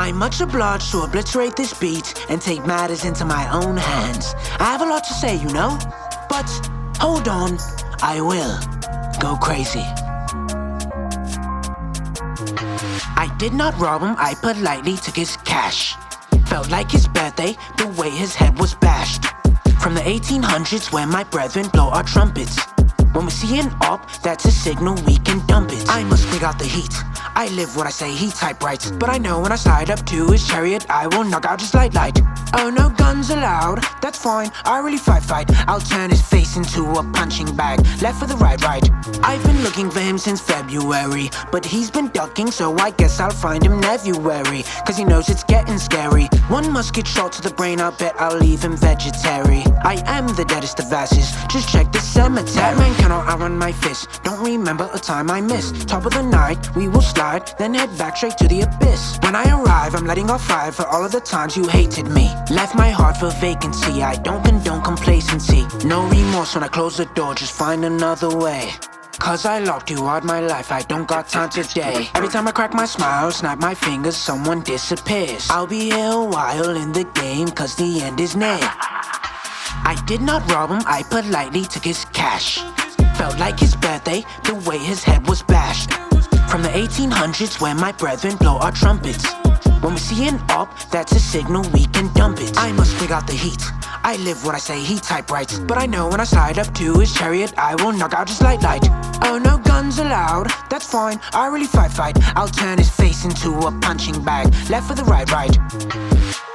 I'm much obliged to obliterate this beat and take matters into my own hands. I have a lot to say, you know, but hold on, I will go crazy. I did not rob him, I politely took his cash. Felt like his birthday, the way his head was bashed. From the 1800s when my brethren blow our trumpets. When we see an op, that's a signal we can dump it. I must bring out the heat. I live what I say, he type writes. But I know when I slide up to his chariot, I will knock out his light. Oh, no guns allowed, that's fine, I really fight. I'll turn his face into a punching bag. Left for the right. I've been looking for him since February, but he's been ducking, so I guess I'll find him February. Cause he knows it's getting scary. One musket shot to the brain, I'll bet I'll leave him vegetarian. I am the deadest of asses, just check the cemetery. That man cannot outrun my fist, don't remember a time I missed. Top of the night, we will slide, then head back straight to the abyss. When I arrive, I'm letting off fire for all of the times you hated me. Left my heart for vacancy, I don't condone complacency. No remorse when I close the door, just find another way. Cause I locked you out my life, I don't got time today. Every time I crack my smile, snap my fingers, someone disappears. I'll be here a while in the game, cause the end is near. I did not rob him, I politely took his cash. Felt like his birthday, the way his head was bashed. From the 1800s when my brethren blow our trumpets. When we see an op, that's a signal we can dump it. I must bring out the heat. I live what I say, he type writes. But I know when I slide up to his chariot, I will knock out his light. Oh, no guns allowed, that's fine, I really fight. I'll turn his face into a punching bag. Left for the right.